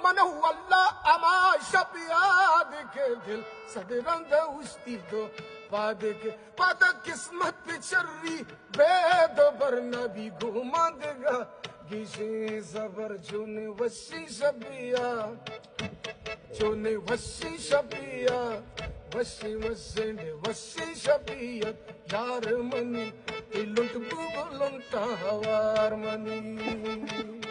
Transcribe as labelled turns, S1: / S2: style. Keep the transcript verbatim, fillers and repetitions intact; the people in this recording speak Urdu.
S1: من هو الله اما شبیاد کے دل صدرند اشتی دو بعد کے پتا قسمت پہ چری بید برنبی گھومند گا گیشے زبر جون وشی شبیا جون وشی شبیا وشی وسند وشی شبیت یار منی لنٹ بو لنٹا ہوار منی